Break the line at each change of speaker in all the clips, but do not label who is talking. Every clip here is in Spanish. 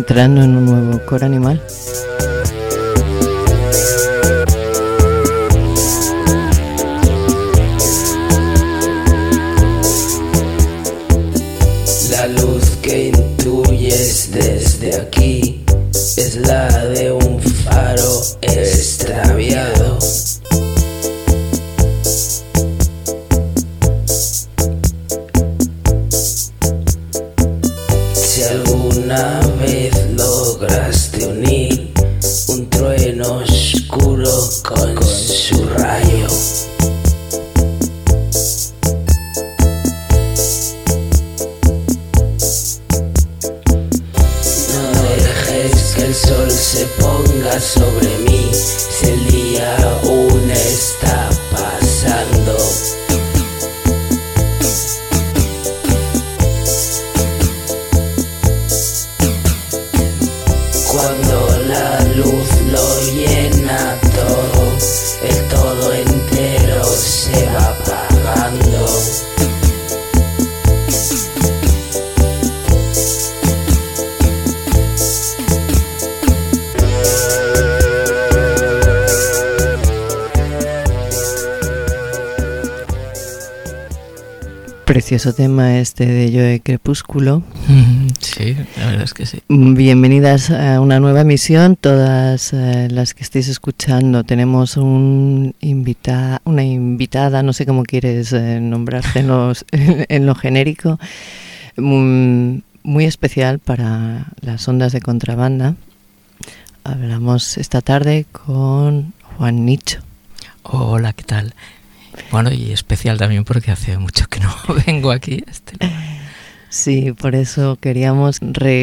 entrando en un nuevo coro animal.
La luz que intuyes desde aquí es la de un faro extraviado. Si alguna vez lograste unir un trueno oscuro con su rayo, no dejes que el sol se ponga sobre mí si el día aún está pasando. Cuando la luz lo llena todo, el todo entero se va apagando.
Precioso tema este de Joe Crepúsculo.
Sí, la verdad es que sí.
Bienvenidas a una nueva emisión, todas las que estéis escuchando. Tenemos una invitada, no sé cómo quieres nombrarte en lo genérico, muy especial para las ondas de contrabanda. Hablamos esta tarde con Juan Nicho.
Hola, ¿qué tal? Bueno, y especial también porque hace mucho que no vengo aquí a este lugar.
Sí, por eso queríamos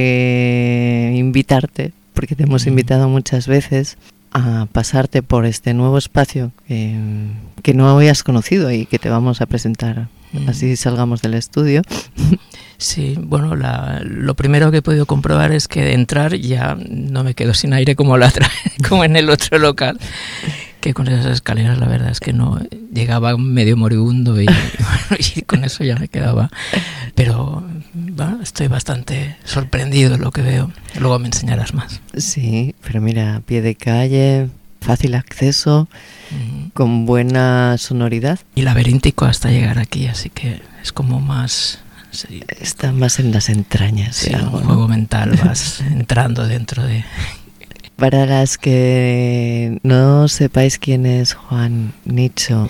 reinvitarte, porque te hemos invitado muchas veces a pasarte por este nuevo espacio que no habías conocido y que te vamos a presentar. Así salgamos del estudio.
Sí, bueno, lo primero que he podido comprobar es que de entrar ya no me quedo sin aire como en el otro local, que con esas escaleras la verdad es que no llegaba medio moribundo y con eso ya me quedaba. Pero bueno, estoy bastante sorprendido de lo que veo. Luego me enseñarás más.
Sí, pero mira, pie de calle, fácil acceso, con buena sonoridad.
Y laberíntico hasta llegar aquí, así que es como más... Sí,
está más en las entrañas.
Sí,
algo,
un juego mental, vas entrando dentro de...
Para las que no sepáis quién es Juan Nicho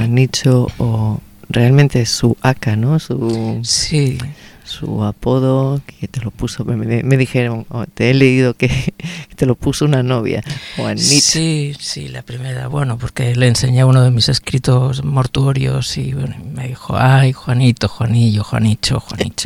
o realmente su aka, ¿no?
Sí.
Su apodo, que te lo puso, me dijeron, te he leído que te lo puso una novia, Juan Nicho.
Sí, la primera, bueno, porque le enseñé uno de mis escritos mortuorios y bueno, me dijo, ay, Juanito, Juanillo, Juanicho.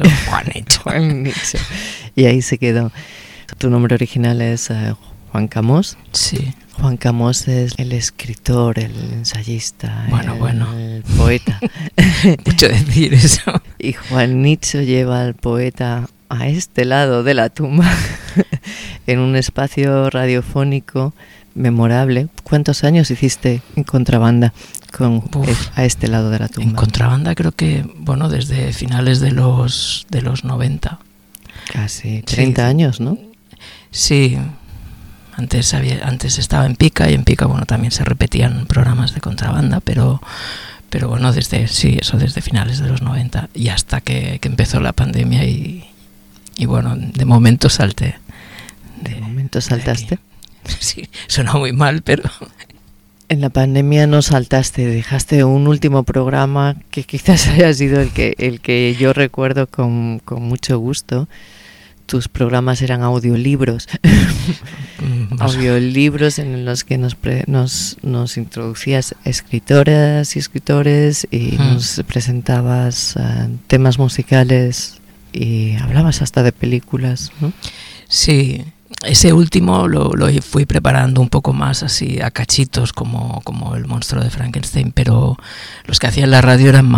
Juan Nicho. Y ahí se quedó. Tu nombre original es Juan Camós.
Sí.
Juan Camós es el escritor, el ensayista, el poeta.
Mucho decir eso.
Y Juan Nicho lleva al poeta a este lado de la tumba, en un espacio radiofónico memorable. ¿Cuántos años hiciste en contrabanda a este lado de la tumba?
En contrabanda creo que, bueno, desde finales de los 90.
Casi 30 años, ¿no?
Sí. Antes estaba en Pica y en Pica, bueno, también se repetían programas de contrabanda, pero bueno, desde finales de los 90 y hasta que empezó la pandemia y bueno, de momento salté.
¿De momento saltaste?
Sí, suena muy mal, pero...
En la pandemia no saltaste, dejaste un último programa que quizás haya sido el que yo recuerdo con mucho gusto. Tus programas eran audiolibros, audiolibros en los que nos introducías escritoras y escritores y nos presentabas temas musicales y hablabas hasta de películas, ¿no?
Sí, ese último lo fui preparando un poco más así a cachitos como el monstruo de Frankenstein, pero los que hacía en la radio eran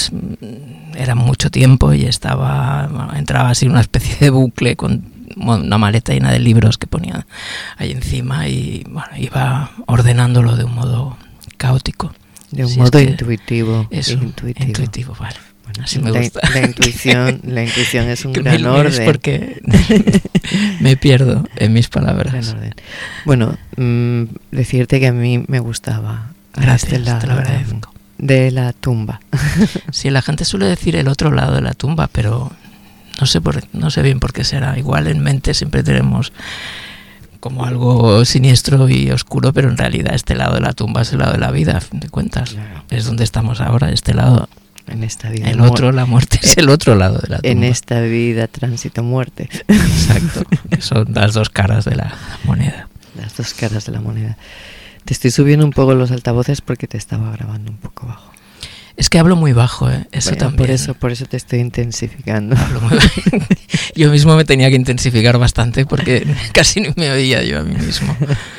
mucho tiempo y entraba así una especie de bucle con una maleta llena de libros que ponía ahí encima y bueno, iba ordenándolo de un modo caótico.
De un
Si
modo
es que
intuitivo.
Eso, intuitivo, vale.
Bueno,
Así me gusta.
La intuición es un
Que
gran
me ilumines
orden.
porque me pierdo en mis palabras.
Gran orden. Bueno, decirte que a mí me gustaba
Gracias,
lado
te lo agradezco.
de la tumba.
Sí, la gente suele decir el otro lado de la tumba, pero no sé bien por qué será. Igual en mente siempre tenemos como algo siniestro y oscuro, pero en realidad este lado de la tumba es el lado de la vida, a fin de cuentas.
Claro.
Es donde estamos ahora, este lado.
En esta vida.
El otro, la muerte, es el otro lado de la tumba.
En esta vida, tránsito, muerte.
Exacto, que son las dos caras de la moneda.
Las dos caras de la moneda. Te estoy subiendo un poco los altavoces porque te estaba grabando un poco bajo.
Es que hablo muy bajo, ¿eh? Eso
Bueno,
también.
por eso te estoy intensificando.
Hablo muy bajo. Yo mismo me tenía que intensificar bastante porque casi ni me oía yo a mí mismo.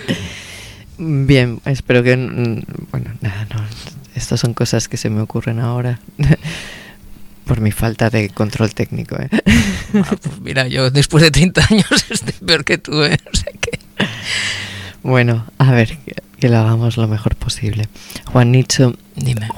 Bien, espero que... Bueno, nada, no. Estas son cosas que se me ocurren ahora por mi falta de control técnico, ¿eh?
Bueno, pues mira, yo después de 30 años estoy peor que tú, ¿eh? O sea que...
Bueno, a ver, que lo hagamos lo mejor posible. Juan Nicho,
Dime.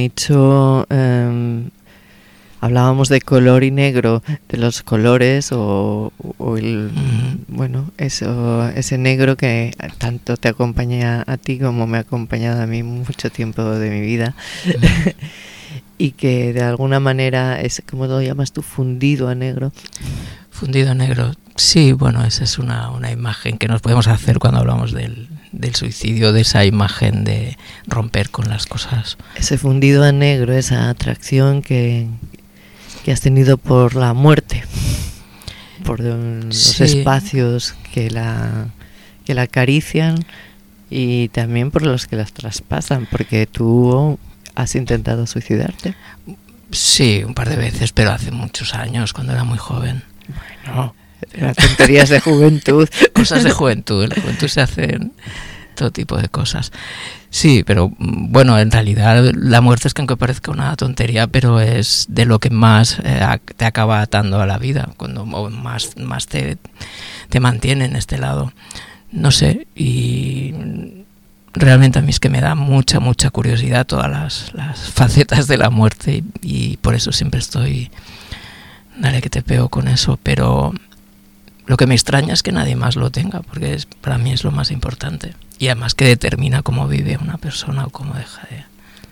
hablábamos de color y negro, de los colores o el... Bueno, ese negro que tanto te acompaña a ti como me ha acompañado a mí mucho tiempo de mi vida. Y que de alguna manera es, ¿cómo lo llamas tú? Fundido a negro.
Fundido a negro. Sí, bueno, esa es una imagen que nos podemos hacer cuando hablamos del suicidio, de esa imagen de romper con las cosas.
Ese fundido a negro, esa atracción que has tenido por la muerte, por los espacios que la acarician y también por los que las traspasan, porque tú has intentado suicidarte.
Sí, un par de veces, pero hace muchos años, cuando era muy joven.
Bueno, eran tonterías de juventud.
Cosas de juventud, en la juventud se hacen todo tipo de cosas. Sí, pero bueno, en realidad la muerte es que aunque parezca una tontería, pero es de lo que más te acaba atando a la vida, cuando más te mantiene en este lado. No sé, y realmente a mí es que me da mucha curiosidad todas las facetas de la muerte y por eso siempre estoy, dale que te pego con eso, pero lo que me extraña es que nadie más lo tenga, porque para mí es lo más importante. Y además que determina cómo vive una persona o cómo deja de...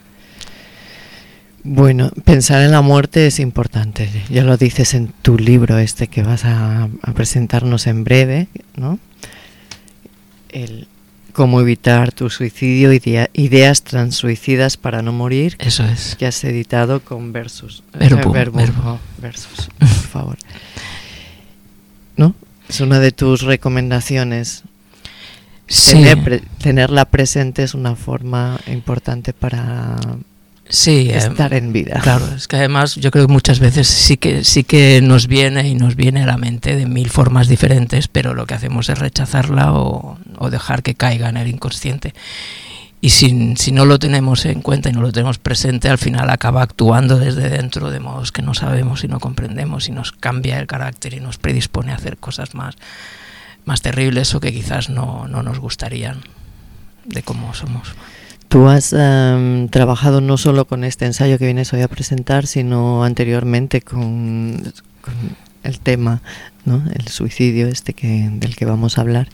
Bueno,
pensar en la muerte es importante. Ya lo dices en tu libro que vas a presentarnos en breve, ¿no? El cómo evitar tu suicidio, ideas transuicidas para no morir.
Eso es.
Que has editado con Versus.
Verbo.
Versus, por favor. ¿No? Es una de tus recomendaciones.
Sí.
Tenerla presente es una forma importante para estar en vida.
Claro, es que además yo creo que muchas veces sí que nos viene a la mente de mil formas diferentes, pero lo que hacemos es rechazarla o dejar que caiga en el inconsciente. Y si no lo tenemos en cuenta y no lo tenemos presente, al final acaba actuando desde dentro de modos que no sabemos y no comprendemos y nos cambia el carácter y nos predispone a hacer cosas más terribles o que quizás no nos gustarían de cómo somos.
Tú has trabajado no solo con este ensayo que vienes hoy a presentar, sino anteriormente con el tema, ¿no? El suicidio del que vamos a hablar.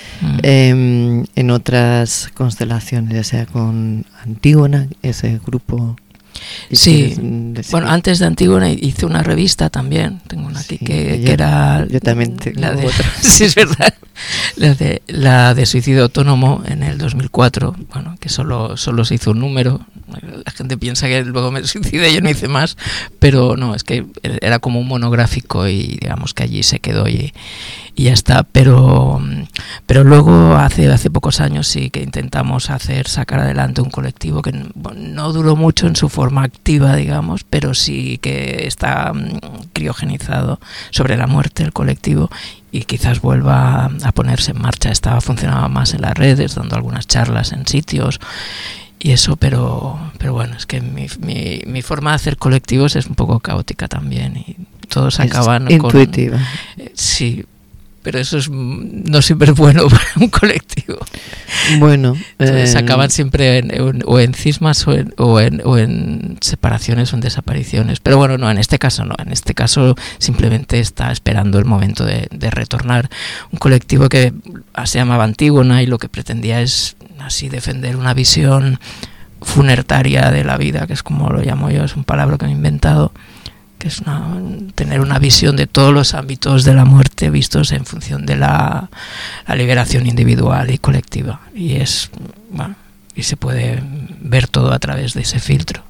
En otras constelaciones, ya sea con Antígona, ese grupo.
Sí, bueno, antes de Antígona hice una revista también, tengo una aquí que era...
Yo también tengo otra.
Sí, es verdad, la de Suicidio Autónomo en el 2004, bueno, que solo se hizo un número. La gente piensa que luego me suicidé y yo no hice más, pero no, es que era como un monográfico y digamos que allí se quedó y ya está. Pero luego hace pocos años sí que intentamos sacar adelante un colectivo que no duró mucho en su forma activa, digamos, pero sí que está criogenizado sobre la muerte el colectivo y quizás vuelva a ponerse en marcha. Funcionaba más en las redes, dando algunas charlas en sitios y eso, pero bueno, es que mi forma de hacer colectivos es un poco caótica también y todos acaban
intuitiva.
Sí, pero eso no siempre es bueno para un colectivo.
Bueno,
entonces acaban siempre o en cismas o en separaciones o en desapariciones. Pero bueno, no, en este caso no. En este caso simplemente está esperando el momento de retornar. Un colectivo que se llamaba Antígona y lo que pretendía es así defender una visión funertaria de la vida, que es como lo llamo yo, es un palabra que me he inventado, que es tener una visión de todos los ámbitos de la muerte vistos en función de la liberación individual y colectiva. Y y se puede ver todo a través de ese filtro.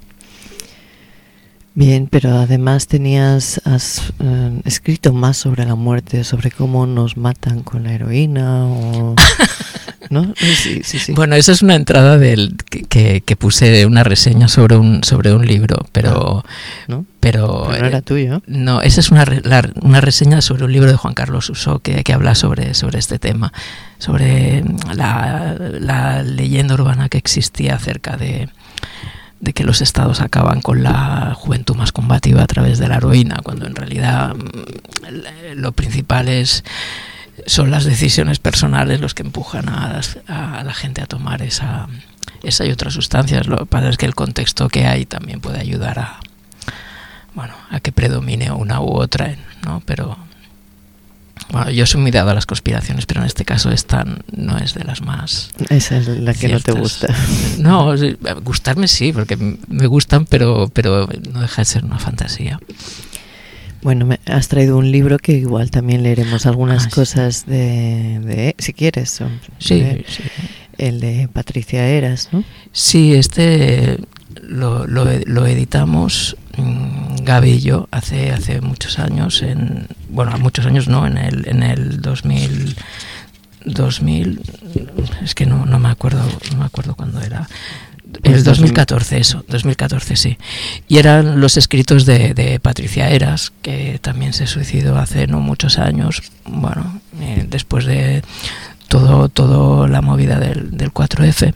Bien, pero además has escrito más sobre la muerte, sobre cómo nos matan con la heroína, o ¿no? Sí.
Bueno, esa es una entrada que puse una reseña sobre un libro, pero
¿no?
Pero
no era tuyo.
No, esa es una reseña sobre un libro de Juan Carlos Usó que habla sobre este tema, sobre la leyenda urbana que existía acerca de que los estados acaban con la juventud más combativa a través de la heroína, cuando en realidad lo principal son las decisiones personales los que empujan a la gente a tomar esa y otras sustancias. Lo que pasa es que el contexto que hay también puede ayudar a que predomine una u otra, ¿no? Pero bueno, yo soy muy dado a las conspiraciones, pero en este caso esta no es de las más...
Esa es la que
ciertas.
No te gusta.
No, gustarme sí, porque me gustan, pero no deja de ser una fantasía.
Bueno, has traído un libro que igual también leeremos algunas cosas de si quieres.
Sí.
El de Patricia Heras, ¿no?
Sí, lo editamos Gaby y yo hace muchos años, muchos años no, en el 2000, es que no me acuerdo cuándo era. El 2014, 2014 sí. Y eran los escritos de Patricia Heras, que también se suicidó hace no muchos años, después de todo la movida del 4F.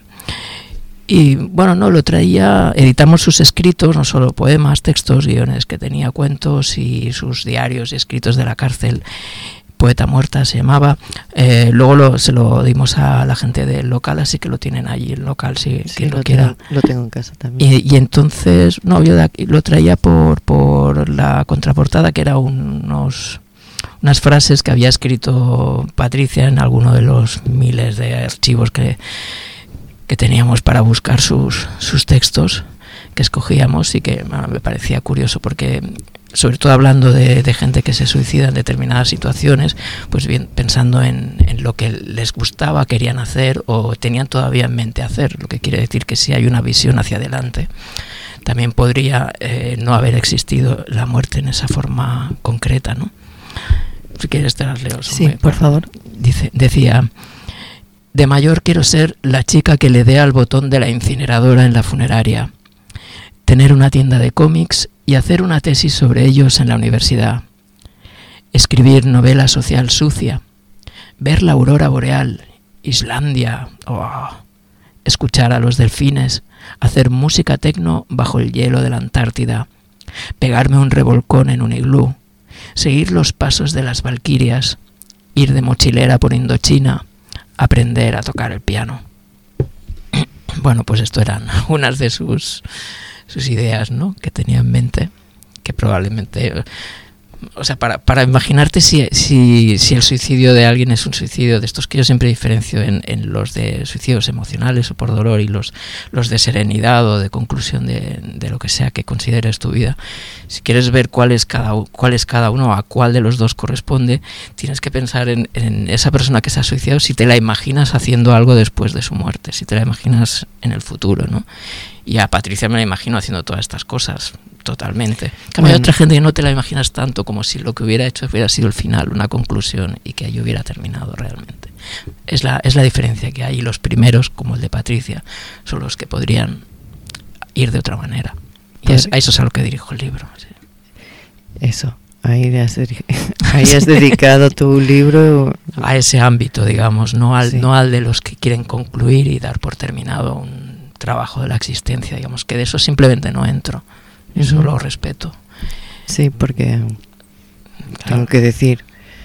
Y lo traía, editamos sus escritos, no solo poemas, textos, guiones que tenía, cuentos y sus diarios y escritos de la cárcel. Poeta muerta se llamaba. Luego se lo dimos a la gente del local, así que lo tienen allí el local si quien lo quiera.
Lo tengo en casa también.
Y entonces, yo de aquí lo traía por la contraportada, que era unas frases que había escrito Patricia en alguno de los miles de archivos que teníamos para buscar sus textos que escogíamos, y que me parecía curioso porque, sobre todo hablando de gente que se suicida en determinadas situaciones, pues bien, pensando en lo que les gustaba, querían hacer o tenían todavía en mente hacer, lo que quiere decir que si hay una visión hacia adelante, también podría no haber existido la muerte en esa forma concreta, ¿no? Si quieres te las leo.
Sí, por favor.
Decía: de mayor quiero ser la chica que le dé al botón de la incineradora en la funeraria, tener una tienda de cómics y hacer una tesis sobre ellos en la universidad, escribir novela social sucia, ver la aurora boreal, Islandia, escuchar a los delfines, hacer música tecno bajo el hielo de la Antártida, pegarme un revolcón en un iglú, seguir los pasos de las valquirias, ir de mochilera por Indochina, aprender a tocar el piano. Pues esto eran unas de sus ideas, ¿no?, que tenía en mente, que probablemente, para imaginarte si el suicidio de alguien es un suicidio de estos que yo siempre diferencio en los de suicidios emocionales o por dolor y los de serenidad o de conclusión de lo que sea que consideres tu vida. Si quieres ver cuál es cada uno, a cuál de los dos corresponde, tienes que pensar en esa persona que se ha suicidado, si te la imaginas haciendo algo después de su muerte, si te la imaginas en el futuro, ¿no? Y a Patricia me la imagino haciendo todas estas cosas, totalmente. Hay otra gente que no te la imaginas tanto, como si lo que hubiera hecho hubiera sido el final, una conclusión, y que ahí hubiera terminado realmente. Es la diferencia que hay. Y los primeros, como el de Patricia, son los que podrían ir de otra manera. Y a eso es a lo que dirijo el libro. Sí.
Eso. Ahí has dedicado tu libro
a ese ámbito, digamos, no al de los que quieren concluir y dar por terminado un trabajo de la existencia, digamos, que de eso simplemente no entro. Eso lo respeto.
Sí, porque tengo que decir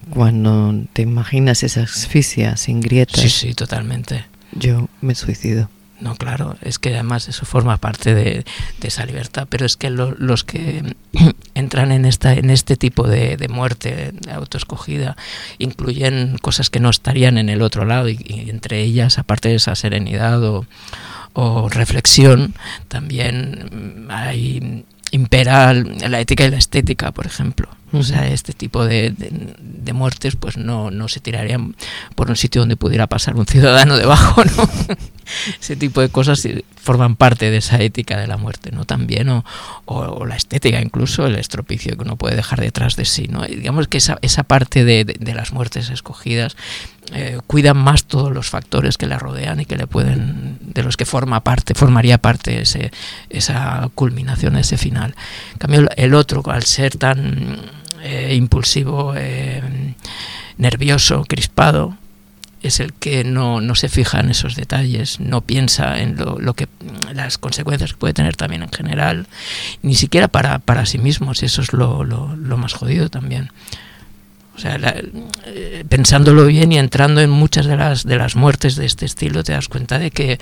cuando te imaginas esa asfixia sin grietas.
Sí, totalmente.
Yo me suicido.
No, claro, es que además eso forma parte de esa libertad, pero es que los que entran en este tipo de muerte autoescogida incluyen cosas que no estarían en el otro lado, y entre ellas, aparte de esa serenidad o reflexión, también impera la ética y la estética, por ejemplo. O sea, este tipo de muertes pues no se tirarían por un sitio donde pudiera pasar un ciudadano debajo, ¿no? Ese tipo de cosas forman parte de esa ética de la muerte, ¿no? También, o la estética, incluso el estropicio que uno puede dejar detrás de sí, ¿no? Y digamos que esa parte de las muertes escogidas cuidan más todos los factores que la rodean y que le pueden, de los que formaría parte esa culminación, ese final. En cambio, el otro, al ser tan impulsivo, nervioso, crispado, es el que no se fija en esos detalles, no piensa en las consecuencias que puede tener también en general, ni siquiera para sí mismos, y eso es lo más jodido también. O sea, pensándolo bien y entrando en muchas de las muertes de este estilo, te das cuenta de que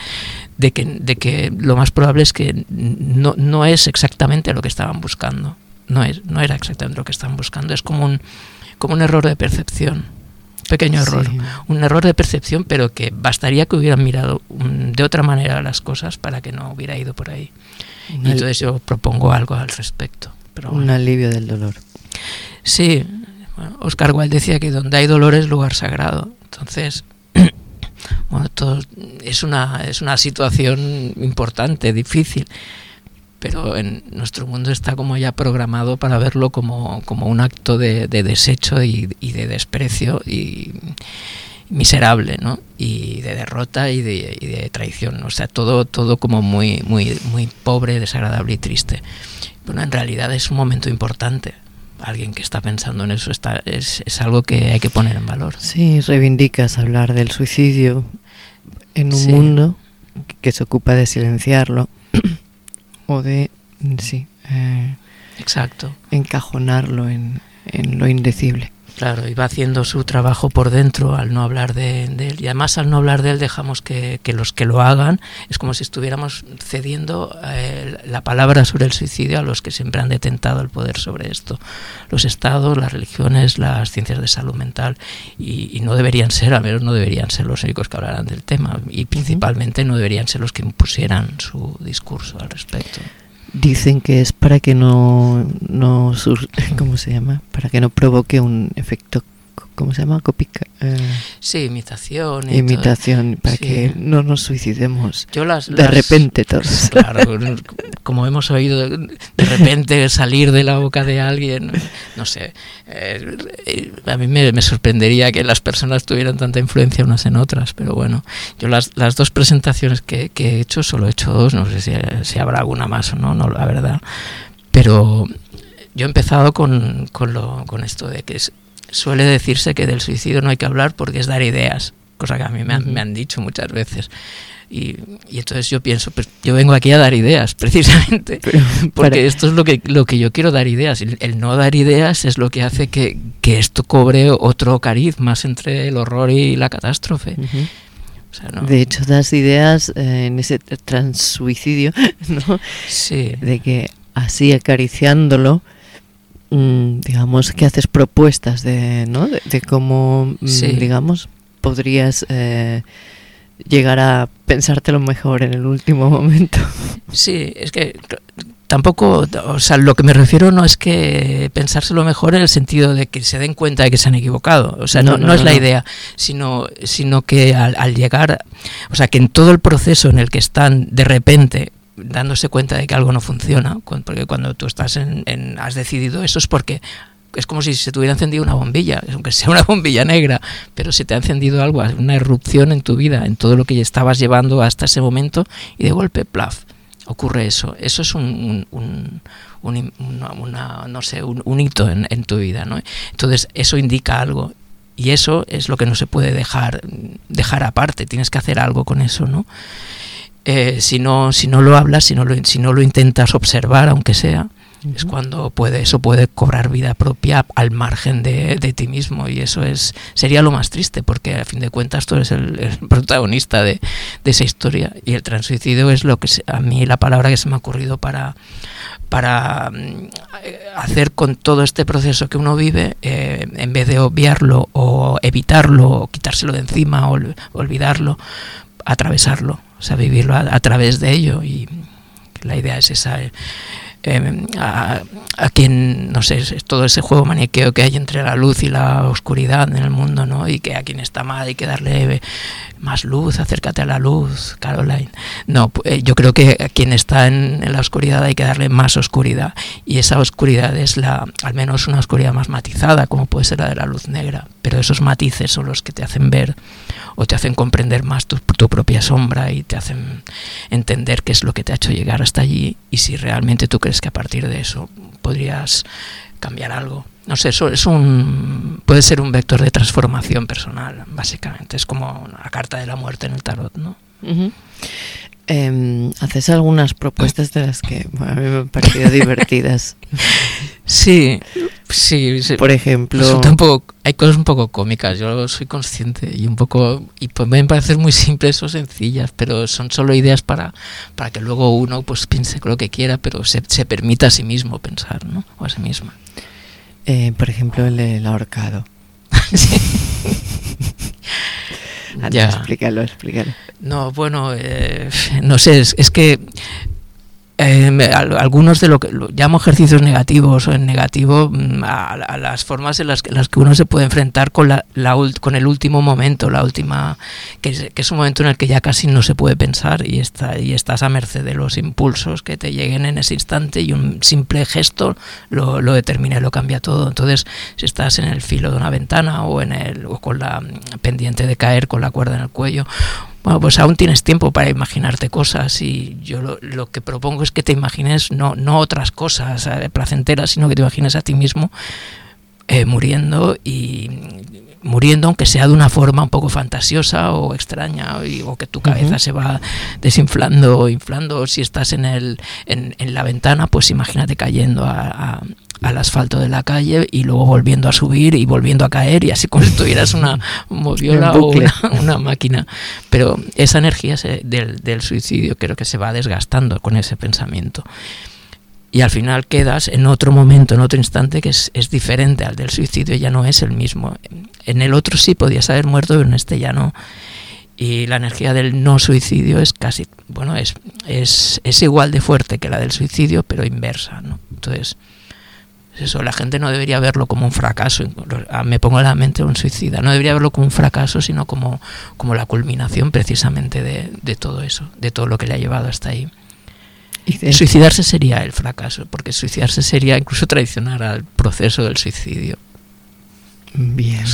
lo más probable es que no es exactamente lo que estaban buscando. No era exactamente lo que estaban buscando. Es como un error de percepción. Pequeño error. Sí. Un error de percepción, pero que bastaría que hubieran mirado de otra manera las cosas para que no hubiera ido por ahí. Y entonces yo propongo algo al respecto. Pero
un alivio del dolor.
Sí. Bueno, Oscar Wilde decía que donde hay dolor es lugar sagrado. Entonces, bueno, es una situación importante, difícil, pero en nuestro mundo está como ya programado para verlo como un acto de desecho y de desprecio y miserable, ¿no? Y de derrota y de traición. O sea, todo como muy pobre, desagradable y triste. Bueno, en realidad es un momento importante. Alguien que está pensando en eso es algo que hay que poner en valor.
Sí, reivindicas hablar del suicidio en un mundo que se ocupa de silenciarlo o de
exacto,
encajonarlo en lo indecible.
Claro, y va haciendo su trabajo por dentro al no hablar de él. Y además, al no hablar de él, dejamos que los que lo hagan, es como si estuviéramos cediendo la palabra sobre el suicidio a los que siempre han detentado el poder sobre esto. Los estados, las religiones, las ciencias de salud mental. Y no deberían ser, al menos no deberían ser los únicos que hablaran del tema. Y principalmente no deberían ser los que impusieran su discurso al respecto.
Dicen que es para que no ¿cómo se llama? Para que no provoque un efecto, ¿cómo se llama?
Sí, imitación.
Para que no nos suicidemos de repente todos.
Claro, como hemos oído, de repente salir de la boca de alguien, no sé. A mí me sorprendería que las personas tuvieran tanta influencia unas en otras, pero bueno, yo las dos presentaciones que he hecho, solo he hecho dos, no sé si habrá alguna más o no, la verdad. Pero yo he empezado con esto de que suele decirse que del suicidio no hay que hablar porque es dar ideas, cosa que a mí me han dicho muchas veces. Y entonces yo pienso, pues yo vengo aquí a dar ideas, precisamente, porque esto es lo que yo quiero, dar ideas. El no dar ideas es lo que hace que esto cobre otro cariz más entre el horror y la catástrofe. O sea, ¿no?
De hecho, das ideas en ese transsuicidio, ¿no?
Sí.
De que así acariciándolo, digamos que haces propuestas de cómo, digamos, podrías llegar a pensártelo mejor en el último momento.
Sí, es que tampoco, o sea, lo que me refiero no es que pensárselo mejor en el sentido de que se den cuenta de que se han equivocado, o sea, no es la idea, sino que al llegar, o sea, que en todo el proceso en el que están de repente dándose cuenta de que algo no funciona, porque cuando tú estás has decidido eso, es porque es como si se te hubiera encendido una bombilla, aunque sea una bombilla negra, pero se te ha encendido algo, una erupción en tu vida, en todo lo que estabas llevando hasta ese momento, y de golpe, plaf, ocurre eso. Eso es un hito en tu vida, ¿no? Entonces eso indica algo, y eso es lo que no se puede dejar aparte. Tienes que hacer algo con eso, ¿no? Si no lo hablas, si no lo intentas observar, aunque sea, Es cuando eso puede cobrar vida propia al margen de ti mismo, y eso sería lo más triste, porque a fin de cuentas tú eres el protagonista de esa historia, y el transsuicidio es lo que a mí la palabra que se me ha ocurrido para hacer con todo este proceso que uno vive, en vez de obviarlo o evitarlo o quitárselo de encima o olvidarlo, atravesarlo, o sea, vivirlo a través de ello. Y la idea es esa. A quien, no sé, es todo ese juego maniqueo que hay entre la luz y la oscuridad en el mundo, ¿no? Y que a quien está mal hay que darle más luz, acércate a la luz, Caroline. No, yo creo que a quien está en la oscuridad hay que darle más oscuridad, y esa oscuridad es al menos una oscuridad más matizada, como puede ser la de la luz negra, pero esos matices son los que te hacen ver o te hacen comprender más tu propia sombra, y te hacen entender qué es lo que te ha hecho llegar hasta allí, y si realmente tú crees que a partir de eso podrías cambiar algo. No sé, eso puede ser un vector de transformación personal, básicamente. Es como la carta de la muerte en el tarot, ¿no? Uh-huh.
Haces algunas propuestas de las que a mí me han parecido divertidas.
Sí.
Por ejemplo,
hay cosas un poco cómicas, yo soy consciente, y pues me parecen muy simples o sencillas, pero son solo ideas para que luego uno pues piense lo que quiera, pero se permita a sí mismo pensar, ¿no? O a sí misma.
Por ejemplo, el ahorcado.
Sí.
Ya. Explícalo.
No, bueno, no sé, es que algunos de lo que llamo ejercicios negativos, o en negativo, a las formas en las que uno se puede enfrentar con el último momento, que es un momento en el que ya casi no se puede pensar, y estás a merced de los impulsos que te lleguen en ese instante, y un simple gesto lo determina y lo cambia todo. Entonces, si estás en el filo de una ventana o con la pendiente de caer con la cuerda en el cuello, bueno, pues aún tienes tiempo para imaginarte cosas, y yo lo que propongo es que te imagines no otras cosas placenteras, sino que te imagines a ti mismo muriendo, aunque sea de una forma un poco fantasiosa o extraña, o que tu cabeza se va desinflando o inflando. O si estás en la ventana, pues imagínate cayendo al asfalto de la calle, y luego volviendo a subir y volviendo a caer, y así como si tuvieras una moviola o una máquina. Pero esa energía del suicidio creo que se va desgastando con ese pensamiento, y al final quedas en otro momento, en otro instante que es diferente al del suicidio, ya no es el mismo. En el otro sí podías haber muerto, pero en este ya no. Y la energía del no suicidio es casi, bueno, es igual de fuerte que la del suicidio, pero inversa, ¿no? Entonces, eso, la gente no debería verlo como un fracaso. Me pongo en la mente un suicida, no debería verlo como un fracaso, sino como la culminación precisamente de todo eso, de todo lo que le ha llevado hasta ahí. Suicidarse sería el fracaso, porque suicidarse sería incluso traicionar al proceso del suicidio.
Bien.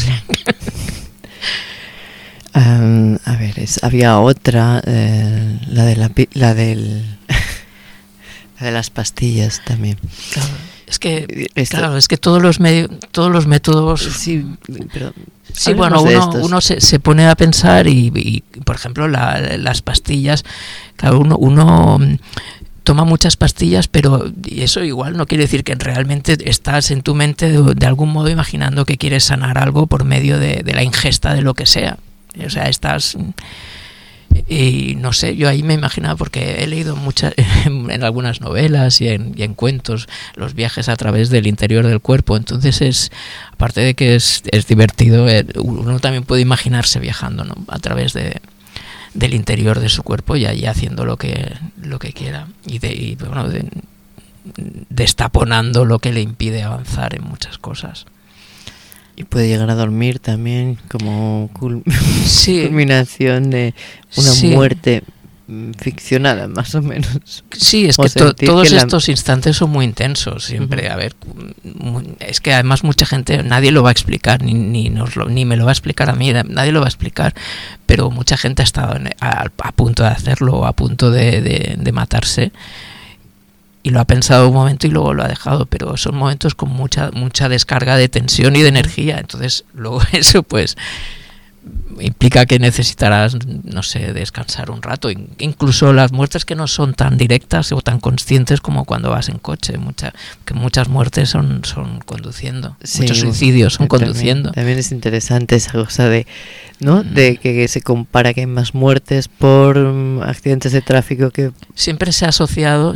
A ver, había otra, la de las pastillas también.
Claro. Es que todos los métodos.
Sí, pero
sí, bueno, uno se pone a pensar, y por ejemplo las pastillas, claro, uno toma muchas pastillas, pero eso igual no quiere decir que realmente estás en tu mente de algún modo imaginando que quieres sanar algo por medio de la ingesta de lo que sea. O sea, estás... Y no sé, yo ahí me imaginaba, porque he leído en algunas novelas y en cuentos, los viajes a través del interior del cuerpo. Entonces aparte de que es divertido, uno también puede imaginarse viajando, ¿no?, a través del interior de su cuerpo, y allí haciendo lo que quiera, y destaponando lo que le impide avanzar en muchas cosas.
Y puede llegar a dormir también como culminación de una muerte ficcionada, más o menos. Sí,
es que todos estos instantes son muy intensos siempre. Uh-huh. A ver, es que además mucha gente, nadie lo va a explicar, ni me lo va a explicar a mí, nadie lo va a explicar, pero mucha gente ha estado a punto de hacerlo, a punto de matarse, y lo ha pensado un momento y luego lo ha dejado, pero son momentos con mucha descarga de tensión y de energía. Entonces luego eso pues implica que necesitarás, no sé, descansar un rato. Incluso las muertes que no son tan directas o tan conscientes como cuando vas en coche. Que muchas muertes son conduciendo. Sí, muchos suicidios son conduciendo.
También es interesante esa cosa de, ¿no? De que se compara que hay más muertes por accidentes de tráfico que...
Siempre se ha asociado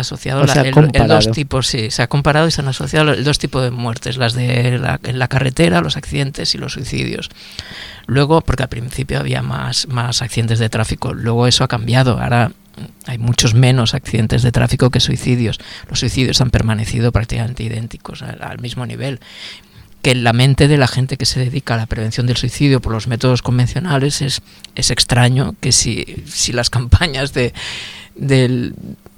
el
dos tipos, sí, se ha comparado y se han asociado el dos tipos de muertes, las de en la carretera, los accidentes y los suicidios. Luego, porque al principio había más accidentes de tráfico, luego eso ha cambiado, ahora hay muchos menos accidentes de tráfico que suicidios. Los suicidios han permanecido prácticamente idénticos, al mismo nivel. Que en la mente de la gente que se dedica a la prevención del suicidio por los métodos convencionales es extraño que si las campañas del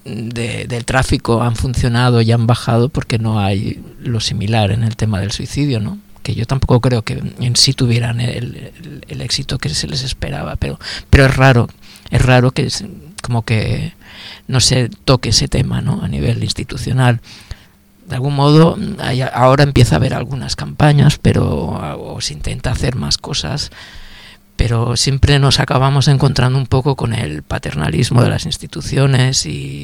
tráfico han funcionado y han bajado, porque no hay lo similar en el tema del suicidio, ¿no? Que yo tampoco creo que en sí tuvieran el éxito que se les esperaba, pero es raro que como que no se toque ese tema, ¿no? A nivel institucional. De algún modo ahora empieza a haber algunas campañas, o se intenta hacer más cosas, pero siempre nos acabamos encontrando un poco con el paternalismo de las instituciones y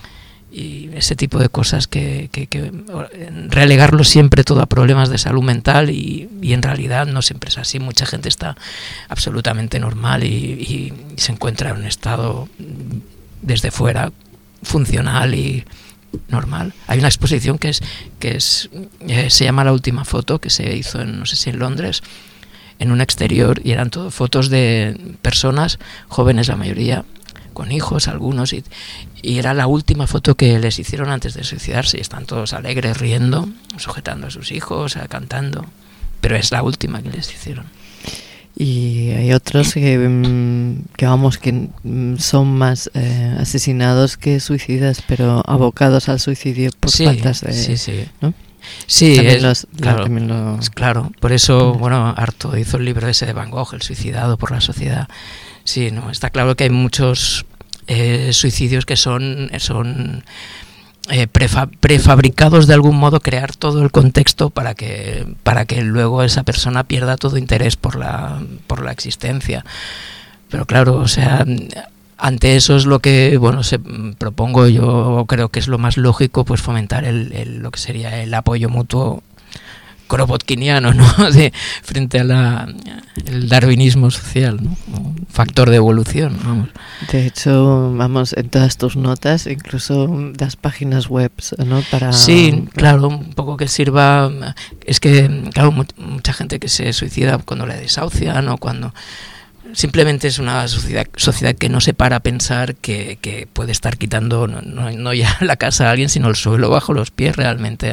ese tipo de cosas que relegarlo siempre todo a problemas de salud mental y en realidad no siempre es así. Mucha gente está absolutamente normal y se encuentra en un estado desde fuera funcional y normal. Hay una exposición que se llama La Última Foto, que se hizo no sé si en Londres, en un exterior, y eran todo fotos de personas jóvenes, la mayoría con hijos, algunos, y era la última foto que les hicieron antes de suicidarse, y están todos alegres, riendo, sujetando a sus hijos, cantando, pero es la última que les hicieron.
Y hay otros que son más asesinados que suicidas, pero abocados al suicidio por faltas de...
Sí.
¿no?
Sí,
claro.
Por eso, Artaud hizo el libro ese de Van Gogh, El suicidado por la sociedad. Sí, no, está claro que hay muchos suicidios que son prefabricados de algún modo, crear todo el contexto para que luego esa persona pierda todo interés por la existencia. Pero claro, o sea, ante eso es lo que propongo, yo creo que es lo más lógico, pues fomentar lo que sería el apoyo mutuo kropotkiniano, ¿no? Frente a el darwinismo social, ¿no? Un factor de evolución, vamos.
De hecho, en todas tus notas incluso das páginas web, ¿no?
Sí, claro, un poco que sirva. Es que, claro, mucha gente que se suicida cuando le desahucian o cuando... Simplemente es una sociedad que no se para a pensar que puede estar quitando no ya la casa a alguien, sino el suelo bajo los pies realmente.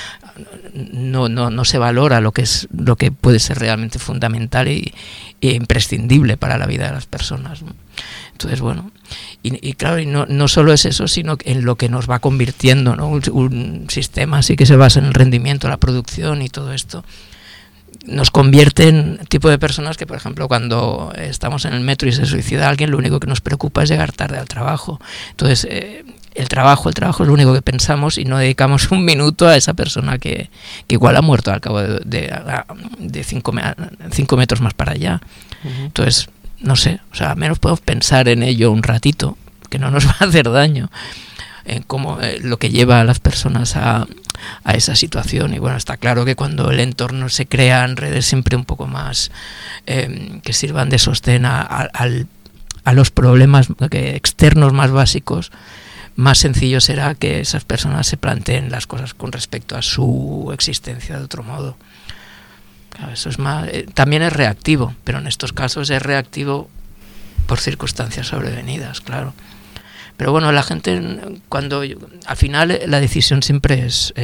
No se valora lo que puede ser realmente fundamental e imprescindible para la vida de las personas, ¿no? Entonces, y claro, no solo es eso, sino en lo que nos va convirtiendo, ¿no? Un sistema así que se basa en el rendimiento, la producción y todo esto. Nos convierte en tipo de personas que, por ejemplo, cuando estamos en el metro y se suicida alguien, lo único que nos preocupa es llegar tarde al trabajo. Entonces, el trabajo es lo único que pensamos y no dedicamos un minuto a esa persona que igual ha muerto al cabo de 5 metros más para allá. Uh-huh. Entonces, no sé, o sea, al menos podemos pensar en ello un ratito, que no nos va a hacer daño, en cómo lo que lleva a las personas a esa situación. Y está claro que cuando el entorno se crean redes siempre un poco más que sirvan de sostén a los problemas externos más básicos, más sencillo será que esas personas se planteen las cosas con respecto a su existencia de otro modo. Claro, eso es más, también es reactivo, pero en estos casos es reactivo por circunstancias sobrevenidas, claro. Pero la gente, cuando al final la decisión siempre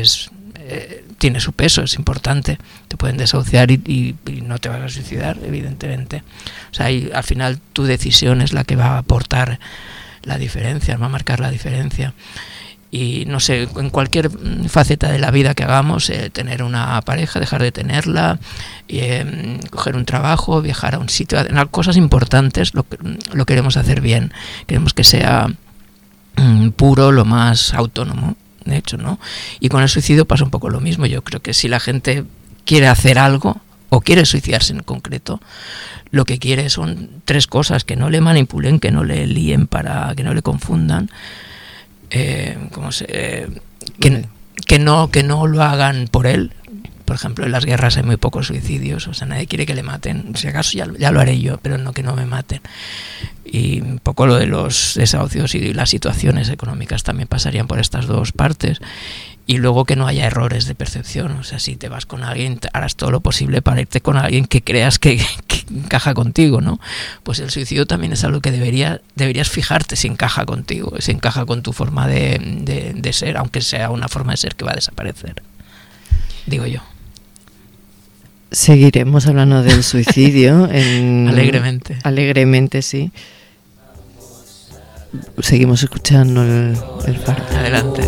tiene su peso, es importante. Te pueden desahuciar y no te vas a suicidar, evidentemente. O sea, al final tu decisión es la que va a aportar la diferencia, va a marcar la diferencia. Y no sé, en cualquier faceta de la vida que hagamos, tener una pareja, dejar de tenerla, coger un trabajo, viajar a un sitio, cosas importantes, lo queremos hacer bien. Queremos que sea puro, lo más autónomo, de hecho, ¿no? Y con el suicidio pasa un poco lo mismo. Yo creo que si la gente quiere hacer algo, o quiere suicidarse en concreto, lo que quiere son 3 cosas: que no le manipulen, que no le líen, para que no le confundan, que no lo hagan por él. Por ejemplo, en las guerras hay muy pocos suicidios, o sea, nadie quiere que le maten. Si acaso ya lo haré yo, pero no que no me maten. Y un poco lo de los desahucios y las situaciones económicas también pasarían por estas 2 partes. Y luego que no haya errores de percepción. O sea, si te vas con alguien, harás todo lo posible para irte con alguien que creas que encaja contigo, ¿no? Pues el suicidio también es algo que deberías fijarte si encaja contigo, si encaja con tu forma de ser, aunque sea una forma de ser que va a desaparecer, digo yo.
Seguiremos hablando del suicidio alegremente, sí. Seguimos escuchando el faro.
Adelante.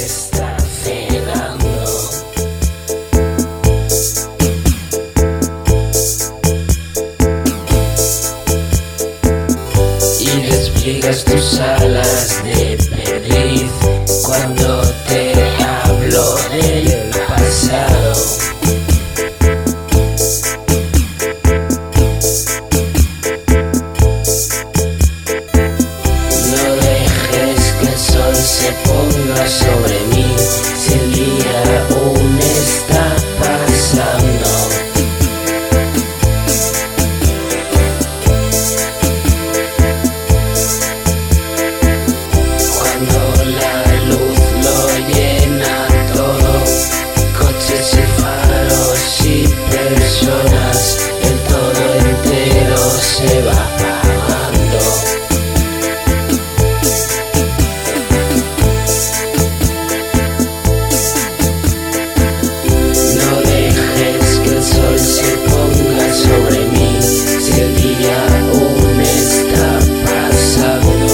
Y despliegas tus alas de perdiz cuando te hablo del pasado. Se ponga sobre mí si el día aún está pasando. Cuando la luz lo llena todo, coches y faros y personas, el todo entero se va apagando. Se ponga sobre mí si el día aún está pasando.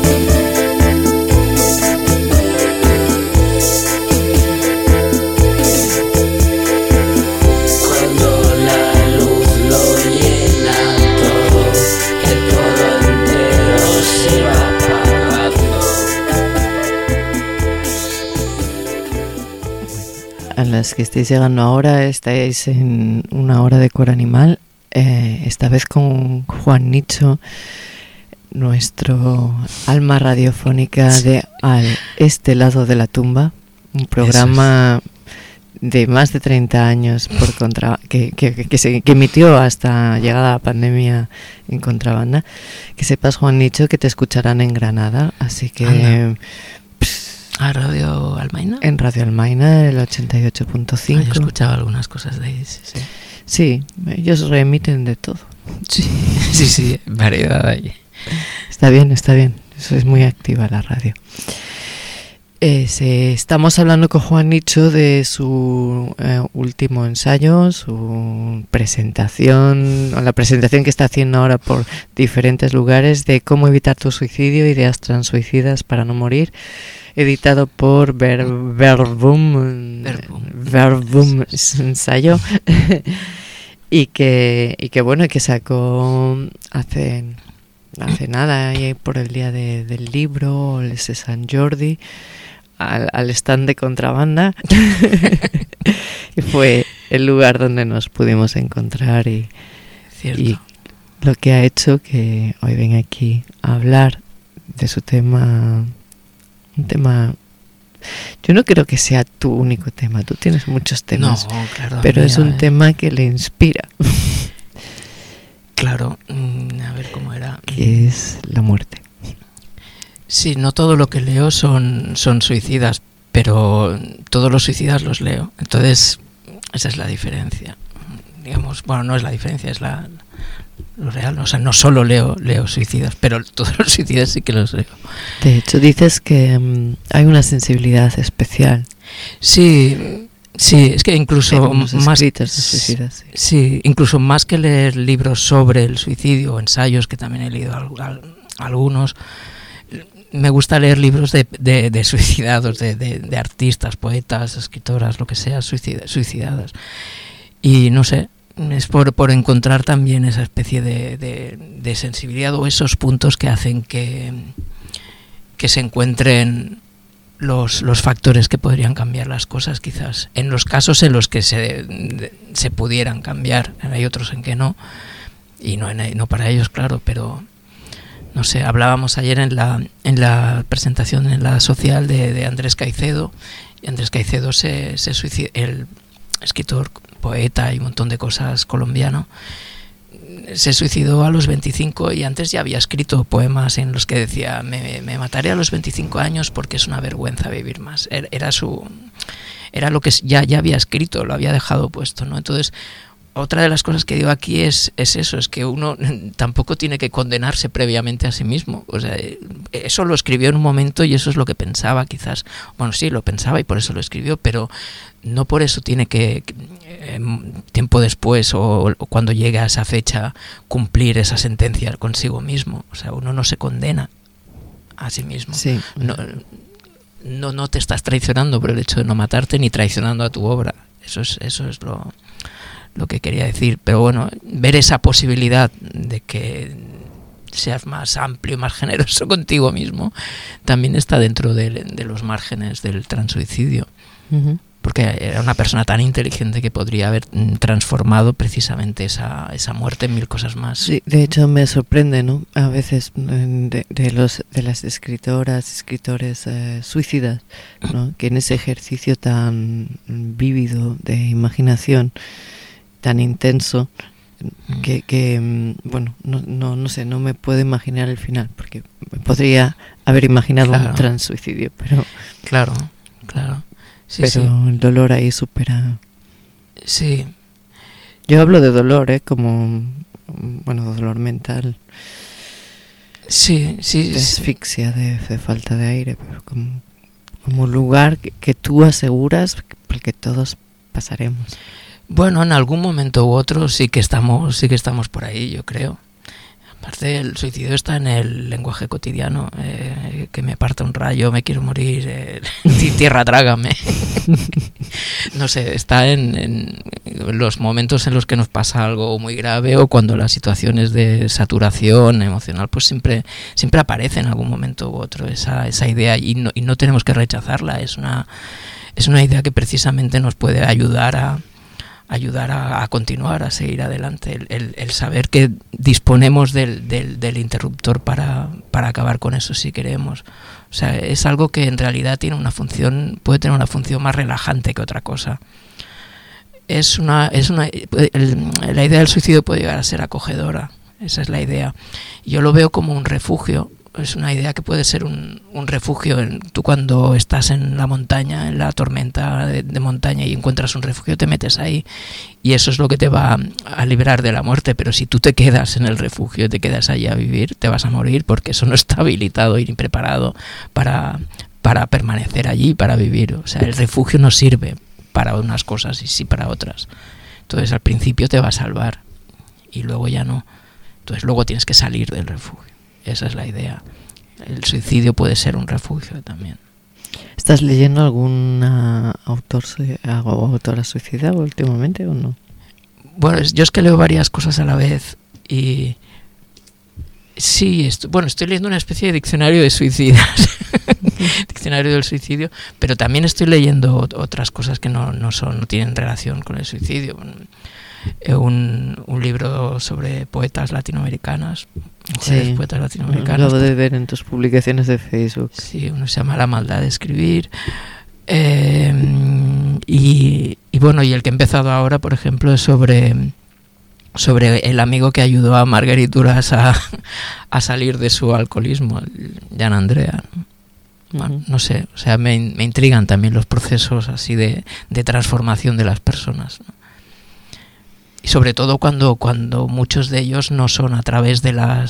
Cuando la luz lo llena todo, el todo entero se va apagando.
A las que estáis llegando ahora, estáis en una hora de Coro Animal, esta vez con Juan Nicho, nuestro alma radiofónica de Al Este Lado de la Tumba, un programa de más de 30 años que emitió hasta llegada la pandemia en contrabanda. Que sepas, Juan Nicho, que te escucharán en Granada, así que...
¿A Radio Almaina?
En Radio Almaina, el 88.5.
Yo escuchaba algunas cosas de ahí, sí.
Sí, ellos remiten de todo.
Sí, variedad allí.
Está bien, eso es muy activa la radio. Estamos hablando con Juan Nicho de su último ensayo, su presentación, o la presentación que está haciendo ahora por diferentes lugares, de cómo evitar tu suicidio, ideas transsuicidas para no morir, editado por Verbum ensayo, y que bueno, que sacó hace nada, y por el día del libro, el de San Jordi, al stand de contrabanda, y fue el lugar donde nos pudimos encontrar y lo que ha hecho que hoy venga aquí a hablar de su tema. Un tema, yo no creo que sea tu único tema, tú tienes muchos temas,
no, claro,
pero es un tema que le inspira.
Claro, a ver cómo era.
Que es la muerte.
Sí, no todo lo que leo son suicidas, pero todos los suicidas los leo. Entonces, esa es la diferencia. Digamos, bueno, no es la diferencia, es lo real. O sea, no solo leo suicidas, pero todos los suicidas sí que los leo.
De hecho, dices que hay una sensibilidad especial.
Sí, es que incluso más
suicidas,
sí, incluso más que leer libros sobre el suicidio o ensayos, que también he leído algunos, me gusta leer libros de suicidados, de artistas, poetas, escritoras, lo que sea, suicidadas. Y no sé, es por encontrar también esa especie de sensibilidad o esos puntos que hacen que se encuentren los factores que podrían cambiar las cosas, quizás. En los casos en los que se pudieran cambiar, hay otros en que no, y no para ellos, claro, pero no sé, hablábamos ayer en la presentación en la social de Andrés Caicedo, y Andrés Caicedo se suicidó, el escritor, poeta y un montón de cosas colombiano, se suicidó a los 25 y antes ya había escrito poemas en los que decía me mataré a los 25 años porque es una vergüenza vivir más. Era lo que ya había escrito, lo había dejado puesto, ¿no? Entonces, otra de las cosas que digo aquí es eso, es que uno tampoco tiene que condenarse previamente a sí mismo. O sea, eso lo escribió en un momento y eso es lo que pensaba, quizás. Bueno, sí, lo pensaba y por eso lo escribió, pero no por eso tiene que tiempo después o cuando llegue a esa fecha cumplir esa sentencia consigo mismo. O sea, uno no se condena a sí mismo.
Sí.
No te estás traicionando por el hecho de no matarte ni traicionando a tu obra. Eso es lo que quería decir. Pero bueno, ver esa posibilidad de que seas más amplio y más generoso contigo mismo también está dentro de los márgenes del transuicidio.
Uh-huh.
Porque era una persona tan inteligente que podría haber transformado precisamente esa muerte en mil cosas más.
Sí, de hecho me sorprende, ¿no? A veces de las escritores suicidas, ¿no? Que en ese ejercicio tan vívido de imaginación, tan intenso, que bueno, no sé, no me puedo imaginar el final, porque podría haber imaginado un transuicidio, pero...
Claro. Sí,
pero sí. El dolor ahí supera.
Sí.
Yo hablo de dolor, como, bueno, dolor mental.
Sí.
De asfixia, de falta de aire, pero como lugar que tú aseguras por el que todos pasaremos.
Bueno, en algún momento u otro sí que estamos por ahí, yo creo. Aparte, el suicidio está en el lenguaje cotidiano, que me parta un rayo, me quiero morir, tierra trágame. No sé, está en los momentos en los que nos pasa algo muy grave o cuando las situaciones de saturación emocional pues siempre aparece en algún momento u otro esa idea y no tenemos que rechazarla. Es una idea que precisamente nos puede ayudar a continuar, a seguir adelante, el saber que disponemos del interruptor para acabar con eso si queremos. O sea, es algo que en realidad puede tener una función más relajante que otra cosa. La idea del suicidio puede llegar a ser acogedora, esa es la idea. Yo lo veo como un refugio. Es una idea que puede ser un refugio. Tú cuando estás en la montaña, en la tormenta de montaña y encuentras un refugio, te metes ahí y eso es lo que te va a librar de la muerte. Pero si tú te quedas en el refugio, te quedas allí a vivir, te vas a morir porque eso no está habilitado y ni preparado para permanecer allí, para vivir. O sea, el refugio no sirve para unas cosas y sí para otras. Entonces al principio te va a salvar y luego ya no. Entonces luego tienes que salir del refugio. Esa es la idea. El suicidio puede ser un refugio también.
¿Estás leyendo algún autora suicida últimamente o no?
Bueno, yo es que leo varias cosas a la vez y sí, estoy leyendo una especie de diccionario de suicidas, diccionario del suicidio, pero también estoy leyendo otras cosas que no tienen relación con el suicidio. Un libro sobre poetas latinoamericanas, mujeres poetas latinoamericanas.
Lo acabo de ver en tus publicaciones de Facebook.
Sí, uno se llama La maldad de escribir. Y bueno, y el que he empezado ahora, por ejemplo, es sobre el amigo que ayudó a Marguerite Duras a salir de su alcoholismo, Jan Andrea. Bueno, no sé, o sea, me intrigan también los procesos así de transformación de las personas, ¿no? Y sobre todo cuando muchos de ellos no son a través de las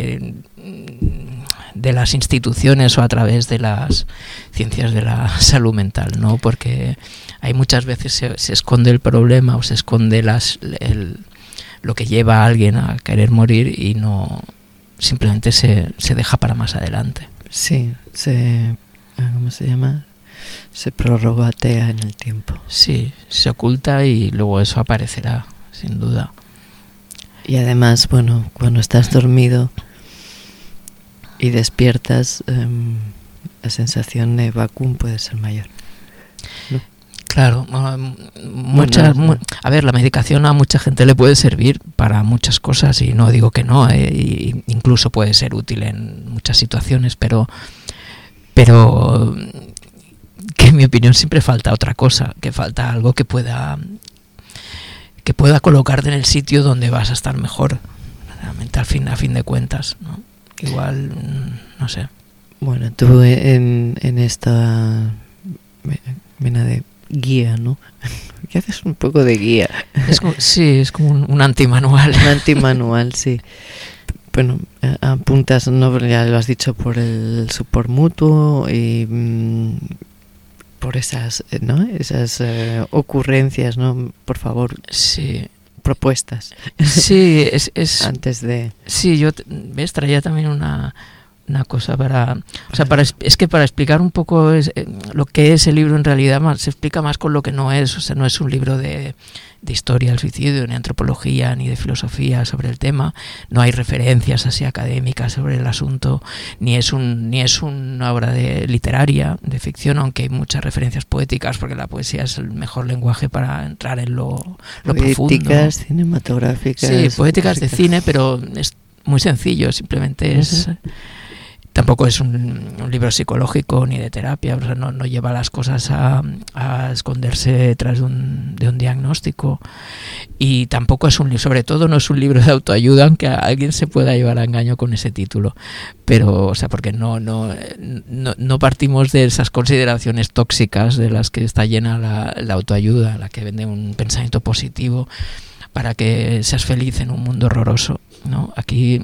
instituciones o a través de las ciencias de la salud mental, ¿no? Porque hay muchas veces se esconde el problema o se esconde lo que lleva a alguien a querer morir y no simplemente se deja para más adelante.
Sí, ¿cómo se llama? Se prorrogatea en el tiempo.
Sí, se oculta y luego eso aparecerá, sin duda.
Y además, bueno, cuando estás dormido y despiertas, la sensación de vacuum puede ser mayor, ¿no?
Claro, a ver, la medicación a mucha gente le puede servir para muchas cosas y no digo que no, y incluso puede ser útil en muchas situaciones, pero que en mi opinión siempre falta otra cosa, que falta algo que pueda colocarte en el sitio donde vas a estar mejor, realmente a fin de cuentas, ¿no? Igual, no sé.
Bueno, tú en esta vena de guía, ¿no? ¿Qué haces? Un poco de guía.
Es como un antimanual.
Un antimanual, sí. Bueno, apuntas, ¿no? Ya lo has dicho, por el support mutuo y por esas, ¿no? Esas ocurrencias, ¿no? Por favor.
Sí.
Propuestas.
Sí, es
antes de.
Sí, yo traía también una cosa para explicar un poco lo que es el libro en realidad, se explica más con lo que no es, o sea, no es un libro de historia del suicidio, ni antropología, ni de filosofía sobre el tema, no hay referencias así académicas sobre el asunto, ni es una obra literaria, de ficción, aunque hay muchas referencias poéticas, porque la poesía es el mejor lenguaje para entrar en lo profundo.
Poéticas, cinematográficas.
Sí, poéticas de cine, pero es muy sencillo, simplemente es... Tampoco es un libro psicológico ni de terapia, o sea, no lleva las cosas a esconderse detrás de un diagnóstico, y tampoco es sobre todo no es un libro de autoayuda, aunque alguien se pueda llevar a engaño con ese título, pero, o sea, porque no partimos de esas consideraciones tóxicas de las que está llena la autoayuda, la que vende un pensamiento positivo para que seas feliz en un mundo horroroso, ¿no? Aquí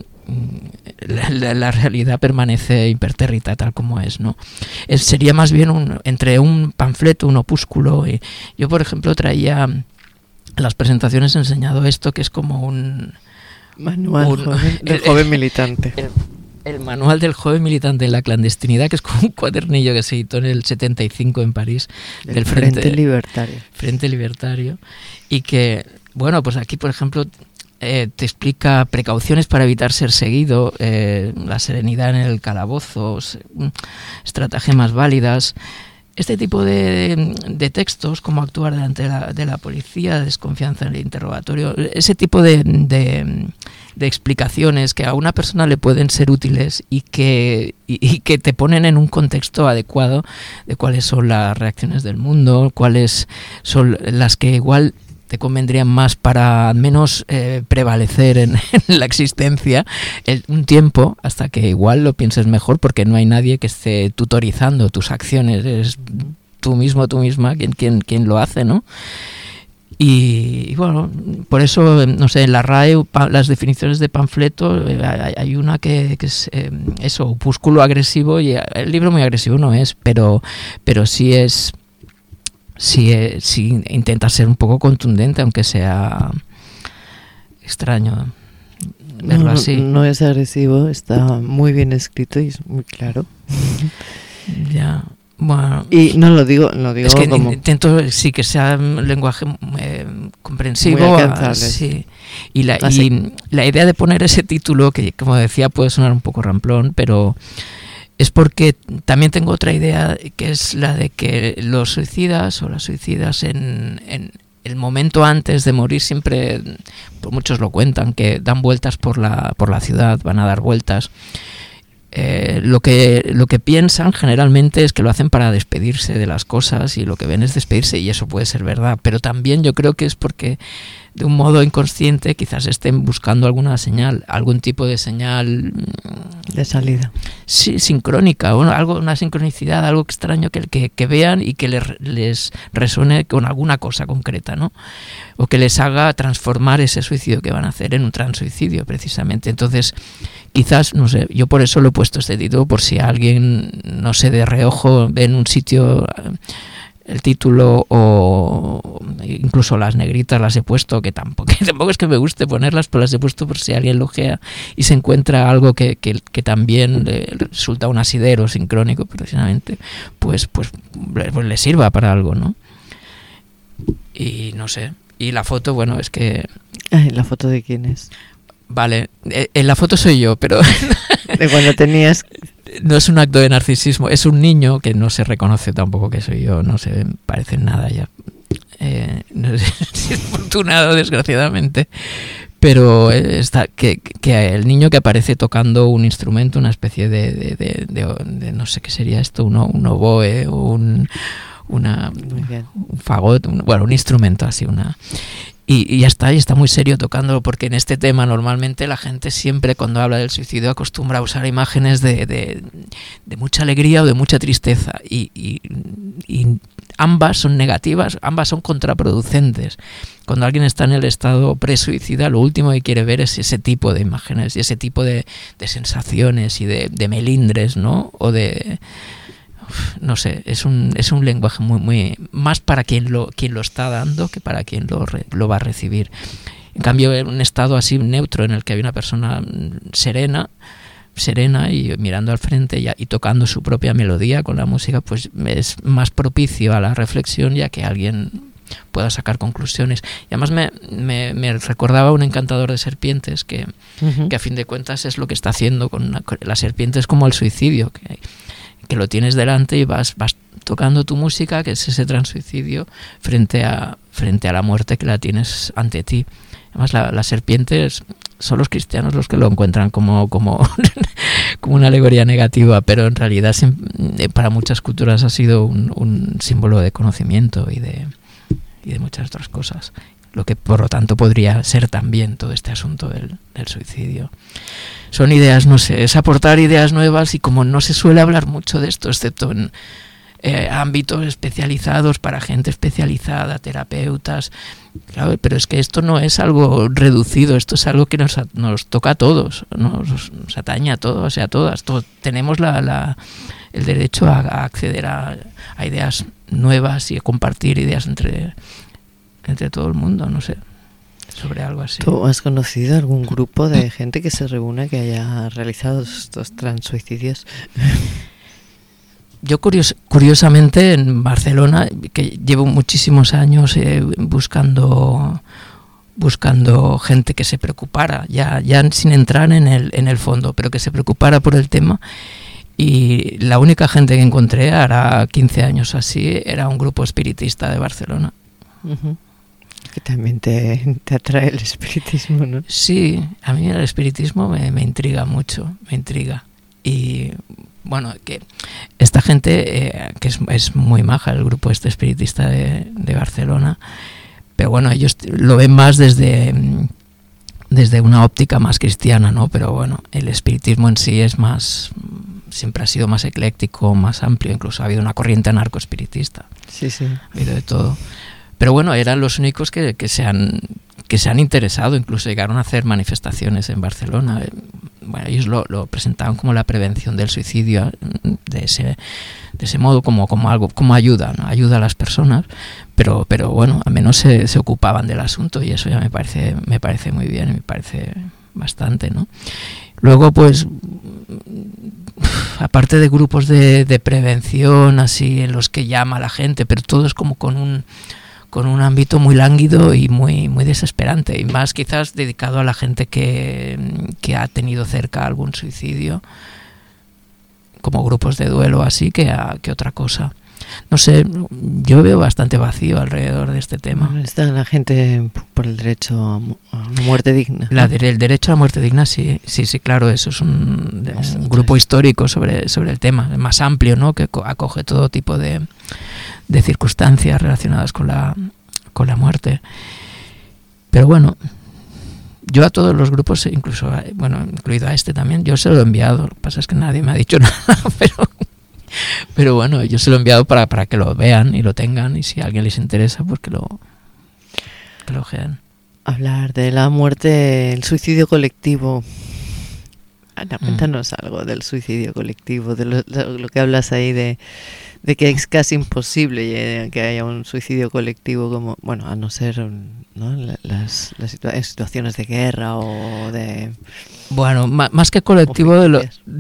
la realidad permanece impertérrita tal como es, ¿no? Sería más bien entre un panfleto, un opúsculo. Yo, por ejemplo, traía en las presentaciones, he enseñado esto, que es como un
manual del joven militante.
El manual del joven militante en la clandestinidad, que es como un cuadernillo que se editó en el 75 en París, del Frente Libertario, y que, bueno, pues aquí, por ejemplo, te explica precauciones para evitar ser seguido, la serenidad en el calabozo, estratagemas válidas, este tipo de textos, cómo actuar delante de la policía, desconfianza en el interrogatorio, ese tipo de explicaciones que a una persona le pueden ser útiles y que te ponen en un contexto adecuado de cuáles son las reacciones del mundo, cuáles son las que igual te convendrían más para al menos prevalecer en la existencia un tiempo, hasta que igual lo pienses mejor, porque no hay nadie que esté tutorizando tus acciones, es tú mismo, tú misma quien lo hace, ¿no? Y bueno, por eso, no sé, en la RAE, las definiciones de panfleto, hay una que es eso, opúsculo agresivo, y el libro muy agresivo no es, pero sí es... Sí, intenta ser un poco contundente, aunque sea extraño verlo así.
No es agresivo, está muy bien escrito y es muy claro.
Ya, bueno.
Y no lo digo
es que
como...
intento que sea un lenguaje comprensivo.
Muy alcanzable.
Sí. Y la idea de poner ese título, que como decía puede sonar un poco ramplón, pero... es porque también tengo otra idea, que es la de que los suicidas o las suicidas en el momento antes de morir siempre, pues muchos lo cuentan, que dan vueltas por la ciudad, van a dar vueltas. Lo que piensan generalmente es que lo hacen para despedirse de las cosas, y lo que ven es despedirse, y eso puede ser verdad, pero también yo creo que es porque de un modo inconsciente quizás estén buscando alguna señal, algún tipo de señal
de salida.
Sí, sincrónica, una sincronicidad, algo extraño que vean y que les resuene con alguna cosa concreta, ¿no? O que les haga transformar ese suicidio que van a hacer en un transuicidio, precisamente. Entonces, quizás, no sé, yo por eso lo he puesto este título, por si alguien, no sé, de reojo ve en un sitio el título, o incluso las negritas las he puesto, que tampoco es que me guste ponerlas, pero las he puesto por si alguien lojea y se encuentra algo que también le resulta un asidero sincrónico, precisamente, pues le sirva para algo, ¿no? Y no sé, y la foto, bueno, es que...
¿La foto de quién es?
Vale, en la foto soy yo, pero...
De cuando tenías
no es un acto de narcisismo, es un niño que no se reconoce tampoco que soy yo, no se parece en nada ya. No sé si es afortunado, desgraciadamente, pero está que el niño que aparece tocando un instrumento, una especie de no sé qué sería esto, un oboe o un fagot, un instrumento así, y ya está, y está muy serio tocándolo, porque en este tema normalmente la gente siempre cuando habla del suicidio acostumbra a usar imágenes de mucha alegría o de mucha tristeza, y ambas son negativas, ambas son contraproducentes. Cuando alguien está en el estado pre-suicida, lo último que quiere ver es ese tipo de imágenes y ese tipo de sensaciones y de melindres, ¿no? O de... no sé, es un lenguaje muy más para quien lo está dando que para quien lo va a recibir. En cambio, en un estado así neutro en el que hay una persona serena y mirando al frente y tocando su propia melodía con la música, pues es más propicio a la reflexión y a que alguien pueda sacar conclusiones. Y además me recordaba un encantador de serpientes que a fin de cuentas es lo que está haciendo con las serpientes, como el suicidio, que lo tienes delante y vas tocando tu música, que es ese transuicidio frente a la muerte que la tienes ante ti. Además, las serpientes son los cristianos los que lo encuentran como una alegoría negativa, pero en realidad para muchas culturas ha sido un símbolo de conocimiento y de muchas otras cosas, lo que por lo tanto podría ser también todo este asunto del suicidio. Son ideas, no sé, es aportar ideas nuevas, y como no se suele hablar mucho de esto, excepto en ámbitos especializados para gente especializada, terapeutas, claro, pero es que esto no es algo reducido, esto es algo que nos toca a todos, nos atañe a todos, o sea, a todas. Todos tenemos el derecho a acceder a ideas nuevas y a compartir ideas entre todo el mundo, no sé, sobre algo así.
¿Tú has conocido algún grupo de gente que se reúne que haya realizado estos transuicidios?
Yo curiosamente en Barcelona, que llevo muchísimos años buscando gente que se preocupara, ya sin entrar en el fondo, pero que se preocupara por el tema, y la única gente que encontré hará 15 años así era un grupo espiritista de Barcelona.
Uh-huh. Que también te atrae el espiritismo, ¿no? Sí,
a mí el espiritismo me intriga mucho, me intriga. Y bueno, que esta gente que es muy maja, el grupo espiritista de Barcelona, pero bueno, ellos lo ven más desde una óptica más cristiana, ¿no? Pero bueno, el espiritismo en sí siempre ha sido más ecléctico, más amplio, incluso ha habido una corriente anarcoespiritista.
Sí.
Ha habido de todo. Pero bueno, eran los únicos que se han interesado, incluso llegaron a hacer manifestaciones en Barcelona. Bueno, ellos lo presentaban como la prevención del suicidio, de ese modo, como algo, como ayuda, ¿no? Ayuda a las personas, pero bueno, al menos se ocupaban del asunto, y eso ya me parece muy bien, me parece bastante, ¿no? Luego, pues, aparte de grupos de prevención, así, en los que llama a la gente, pero todo es como con un ámbito muy lánguido y muy desesperante, y más quizás dedicado a la gente que ha tenido cerca algún suicidio, como grupos de duelo así, que otra cosa. No sé, yo veo bastante vacío alrededor de este tema.
Bueno, está la gente por el derecho a una muerte digna.
El derecho a la muerte digna, sí, claro, eso es un grupo histórico sobre el tema, más amplio, ¿no? Que acoge todo tipo de circunstancias relacionadas con la muerte. Pero bueno, yo a todos los grupos, incluso, bueno, incluido a este también, yo se lo he enviado. Lo que pasa es que nadie me ha dicho nada, pero bueno, yo se lo he enviado para que lo vean y lo tengan, y si a alguien les interesa, pues que lo vean.
Hablar de la muerte, el suicidio colectivo. Ana, cuéntanos algo del suicidio colectivo, de lo que hablas ahí de que es casi imposible que haya un suicidio colectivo, como, bueno, a no ser, ¿no?, las situaciones de guerra o de...
Bueno, más que colectivo,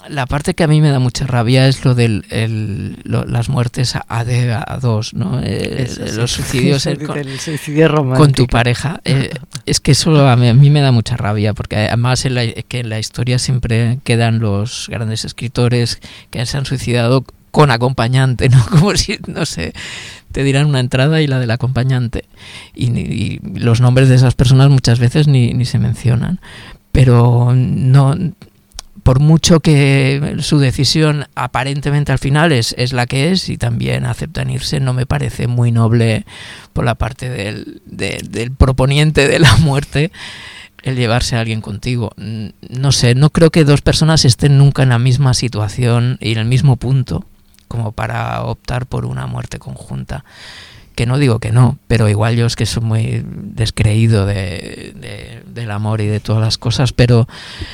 la parte que a mí me da mucha rabia es lo de las muertes a dos, ¿no? Los suicidios
el suicidio romántico
con tu pareja. Es que eso a mí me da mucha rabia, porque además que en la historia siempre quedan los grandes escritores que se han suicidado con acompañante, ¿no? Como si, no sé, te dieran una entrada y la del acompañante. Y los nombres de esas personas muchas veces ni se mencionan. Pero no, por mucho que su decisión aparentemente al final es la que es, y también aceptan irse, no me parece muy noble por la parte del proponiente de la muerte el llevarse a alguien contigo. No sé, no creo que dos personas estén nunca en la misma situación y en el mismo punto como para optar por una muerte conjunta. Que no digo que no, pero igual yo es que soy muy descreído del amor y de todas las cosas, pero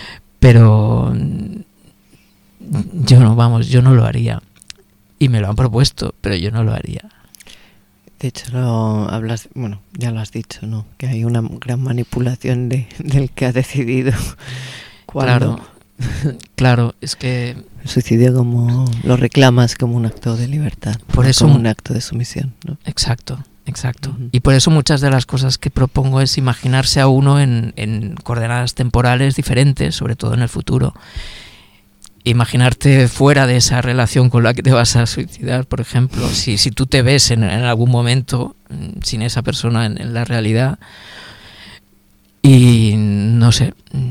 yo no lo haría. Y me lo han propuesto, pero yo no lo haría.
De hecho, ya lo has dicho, ¿no? Que hay una gran manipulación del que ha decidido cuándo.
Claro, es que
el suicidio lo reclamas como un acto de libertad,
por eso,
como un acto de sumisión, ¿no?
Exacto. Uh-huh. Y por eso muchas de las cosas que propongo es imaginarse a uno en coordenadas temporales diferentes, sobre todo en el futuro. Imaginarte fuera de esa relación con la que te vas a suicidar, por ejemplo, si tú te ves en algún momento sin esa persona en la realidad, y no sé.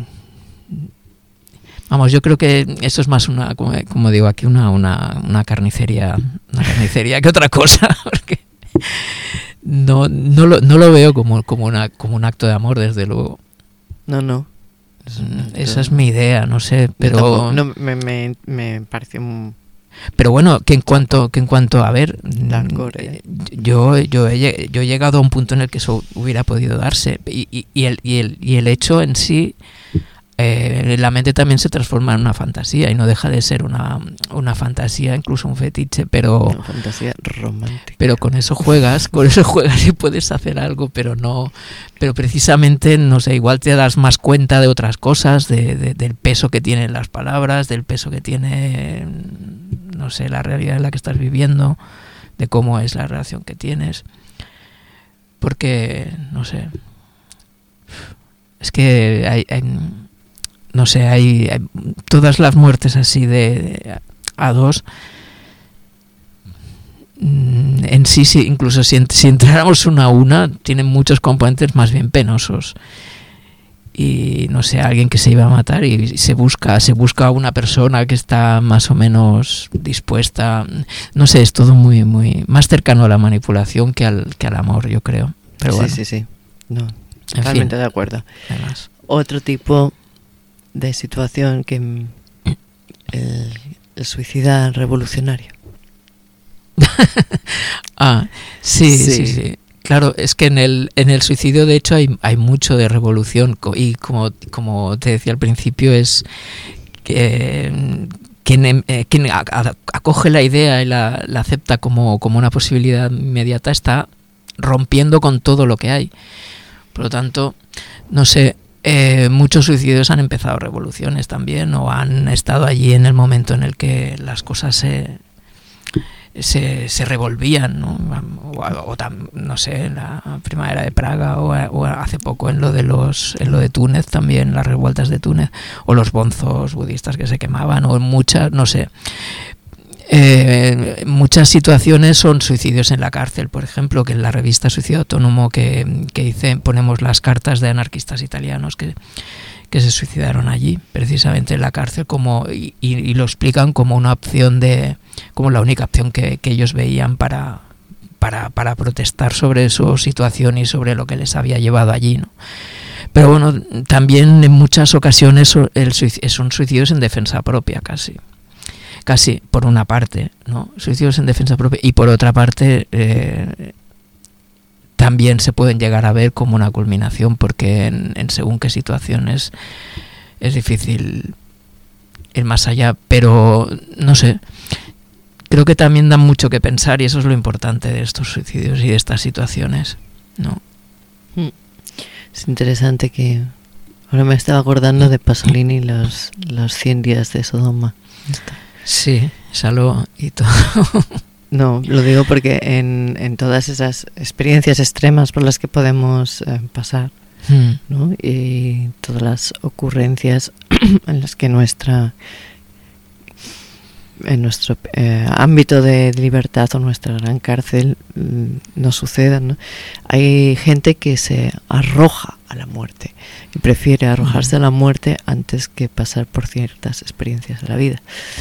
Vamos, yo creo que eso es más como digo aquí, una carnicería que otra cosa, porque no lo veo como un acto de amor, desde luego.
No.
Esa es mi idea, no sé, pero
no, me pareció
pero bueno, que en cuanto a ver, yo he llegado a un punto en el que eso hubiera podido darse, y el hecho en sí, la mente también se transforma en una fantasía, y no deja de ser una fantasía, incluso un fetiche, pero
una fantasía romántica.
Pero con eso juegas y puedes hacer algo, pero precisamente, no sé, igual te das más cuenta de otras cosas, del peso que tienen las palabras, del peso que tiene, no sé, la realidad en la que estás viviendo, de cómo es la relación que tienes, porque, no sé, es que hay no sé, hay todas las muertes así de a dos, en sí, incluso si entráramos una a una, tienen muchos componentes más bien penosos. Y no sé, alguien que se iba a matar y se busca a una persona que está más o menos dispuesta. No sé, es todo muy, muy más cercano a la manipulación que al amor, yo creo. Pero bueno.
Sí. No, totalmente de acuerdo.
Además.
Otro tipo de situación que el suicida revolucionario.
Sí. Claro, es que en el suicidio, de hecho, hay mucho de revolución, y como te decía al principio, es que quien acoge la idea y la acepta como una posibilidad inmediata está rompiendo con todo lo que hay. Por lo tanto, no sé, muchos suicidios han empezado revoluciones también, o han estado allí en el momento en el que las cosas se revolvían, ¿no? No sé, en la primavera de Praga, o hace poco en lo de Túnez también, las revueltas de Túnez, o los bonzos budistas que se quemaban, o muchas, no sé, muchas situaciones son suicidios en la cárcel. Por ejemplo, que en la revista Suicidio Autónomo que hice, ponemos las cartas de anarquistas italianos que se suicidaron allí, precisamente en la cárcel, y lo explican como una opción como la única opción que ellos veían para protestar sobre su situación y sobre lo que les había llevado allí, ¿no? Pero bueno, también en muchas ocasiones son suicidios en defensa propia, casi por una parte, ¿no? Suicidios en defensa propia, y por otra parte también se pueden llegar a ver como una culminación, porque en según qué situaciones es difícil ir más allá, pero no sé, creo que también dan mucho que pensar, y eso es lo importante de estos suicidios y de estas situaciones, ¿no?
Es interesante que Ahora me estaba acordando de Pasolini, los 100 días de Sodoma.
Sí, Saló y todo.
No, lo digo porque en todas esas experiencias extremas por las que podemos pasar, ¿no? Y todas las ocurrencias en las que en nuestro ámbito de libertad o nuestra gran cárcel nos sucedan, ¿no? Hay gente que se arroja a la muerte y prefiere arrojarse a la muerte antes que pasar por ciertas experiencias de la vida.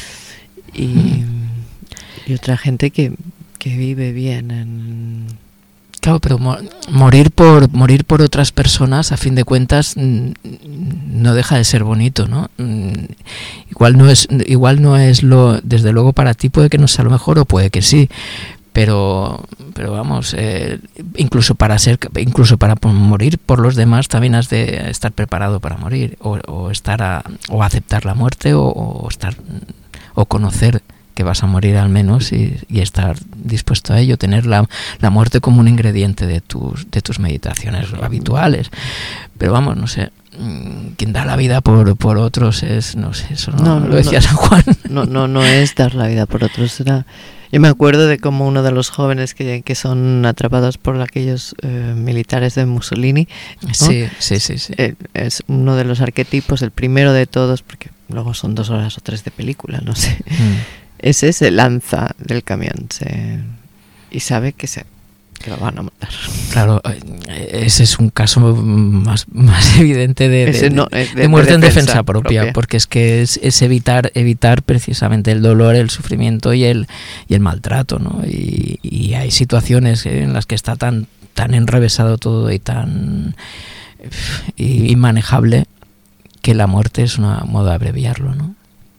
Y otra gente que vive bien
Claro, pero morir por otras personas, a fin de cuentas, no deja de ser bonito, ¿no? Igual no es lo, desde luego para ti puede que no sea lo mejor o puede que sí, pero vamos, incluso para morir por los demás también has de estar preparado para morir o aceptar la muerte o conocer que vas a morir al menos y estar dispuesto a ello, tener la muerte como un ingrediente de tus meditaciones habituales. Pero vamos, no sé, quien da la vida por otros es, no sé, eso no lo decía San Juan.
No es dar la vida por otros. Yo me acuerdo de como uno de los jóvenes que son atrapados por aquellos militares de Mussolini, ¿no?
Sí.
Es uno de los arquetipos, el primero de todos, porque luego son 2 horas o 3 de película, no sé. Ese se lanza del camión y sabe que lo van a matar.
Claro, ese es un caso más evidente de muerte en defensa propia, porque es que es evitar precisamente el dolor, el sufrimiento y el maltrato, ¿no? Y hay situaciones en las que está tan enrevesado todo y tan inmanejable que la muerte es un modo de abreviarlo, ¿no?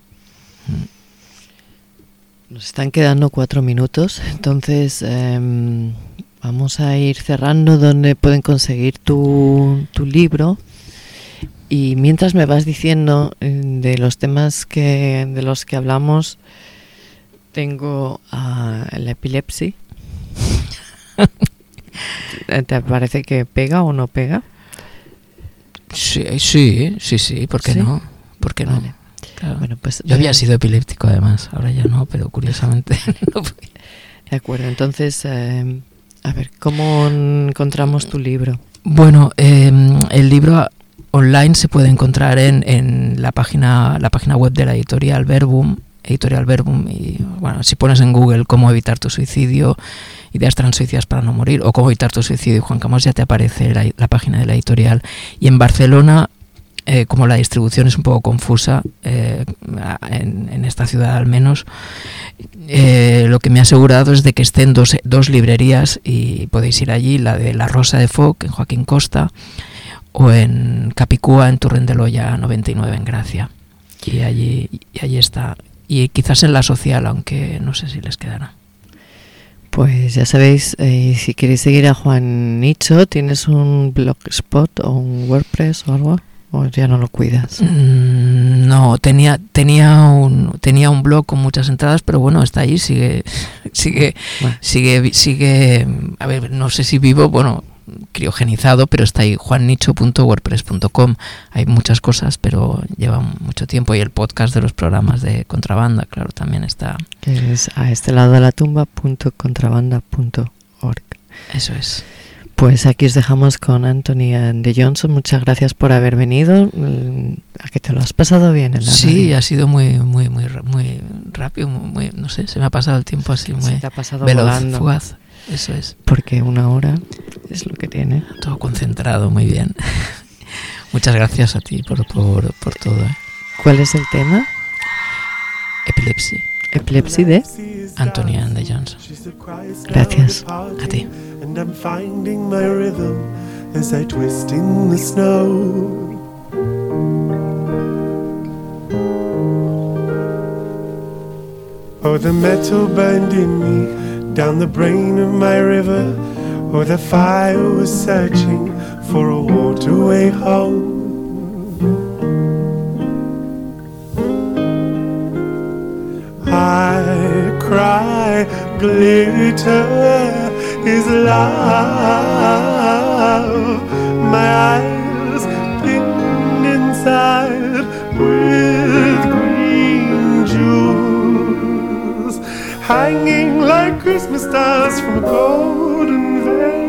Nos están quedando 4 minutos, entonces vamos a ir cerrando donde pueden conseguir tu libro. Y mientras me vas diciendo de los temas de los que hablamos, tengo la epilepsia. ¿Te parece que pega o no pega?
Sí, ¿por qué no? ¿Por qué no?
Vale.
Claro.
Bueno, pues,
yo había sido epiléptico además, ahora ya no, pero curiosamente no.
De acuerdo, entonces, a ver, ¿cómo encontramos tu libro?
Bueno, el libro online se puede encontrar en la página web de la Editorial Verbum, y bueno, si pones en Google cómo evitar tu suicidio, ideas transuicidas para no morir, o cómo evitar tu suicidio, Juan Camós, ya te aparece la página de la editorial. Y en Barcelona, como la distribución es un poco confusa, en esta ciudad al menos, lo que me ha asegurado es de que estén dos librerías y podéis ir allí, la de La Rosa de Foc en Joaquín Costa o en Capicúa en Torrent de Loya 99 en Gracia, y allí está, y quizás en La Social, aunque no sé si les quedará.
Pues ya sabéis, si queréis seguir a Juan Nicho, ¿tienes un blogspot o un WordPress o algo? ¿O ya no lo cuidas?
No, tenía un blog con muchas entradas, pero bueno, está ahí, sigue, a ver, no sé si vivo, bueno, criogenizado, pero está ahí, juannicho.wordpress.com. Hay muchas cosas, pero lleva mucho tiempo, y el podcast de los programas de Contrabanda, claro, también está.
Que es a este lado de la tumba.contrabanda.org.
Eso es.
Pues aquí os dejamos con Anthony de Johnson. Muchas gracias por haber venido. ¿A que te lo has pasado bien en la radio?
Ha sido muy rápido, muy, no sé, se me ha pasado el tiempo así muy
veloz,
fugaz. Eso es.
Porque 1 hora es lo que tiene.
Todo concentrado, muy bien. Muchas gracias a ti por todo.
¿Cuál es el tema?
Epilepsia.
Epilepsia de
Anthony de Johnson.
Gracias.
A ti.
And I'm finding my rhythm as I twist in the snow. Oh, the metal burned in me down the brain of my river. Oh, the fire was searching for a waterway home. I cry, glitter is love. My eyes pin inside with green jewels, hanging like Christmas stars from a golden veil.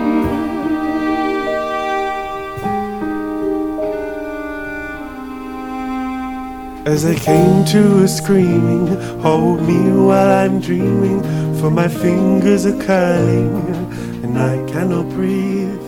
As I came to a screaming, hold me while I'm dreaming, for my fingers are curling and I cannot breathe.